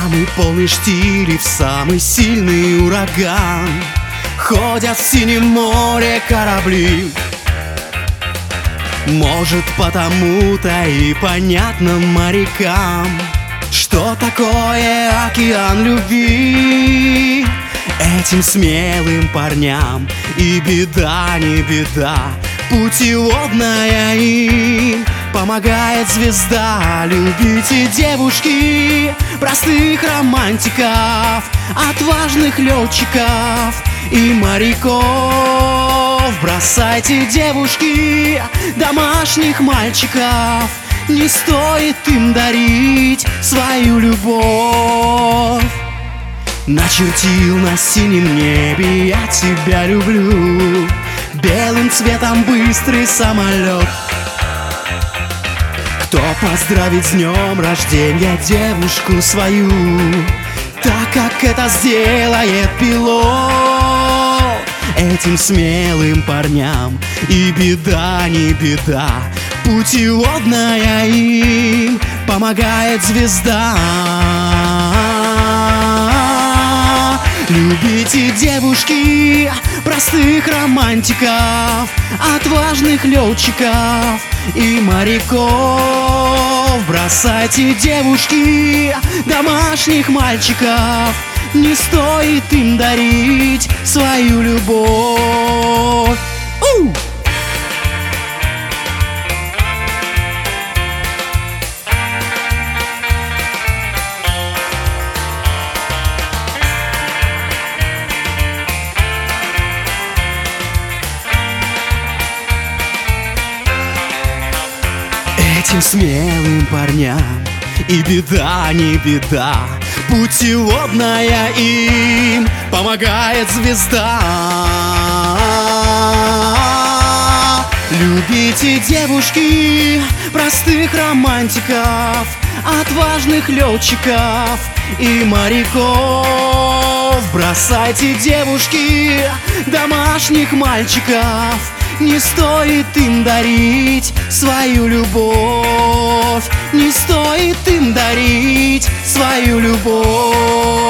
самый полный штиль и в самый сильный ураган ходят в синем море корабли. Может, потому-то и понятно морякам, что такое океан любви. Этим смелым парням и беда не беда, путеводная им помогает звезда. Любите, девушки, простых романтиков, отважных летчиков и моряков. Бросайте, девушки, домашних мальчиков, не стоит им дарить свою любовь. Начертил на синем небе я тебя люблю, белым цветом быстрый самолет. Кто поздравит с днем рождения девушку свою, так как это сделает пилот? Этим смелым парням и беда не беда, путеводная им помогает звезда. Любите, девушки, простых романтиков, отважных летчиков и моряков. Бросайте, девушки, домашних мальчиков, не стоит им дарить свою любовь. Этим смелым парням и беда не беда, путеводная им помогает звезда. Любите, девушки, простых романтиков, отважных летчиков и моряков. Бросайте, девушки, домашних мальчиков, не стоит им дарить свою любовь, не стоит им дарить свою любовь.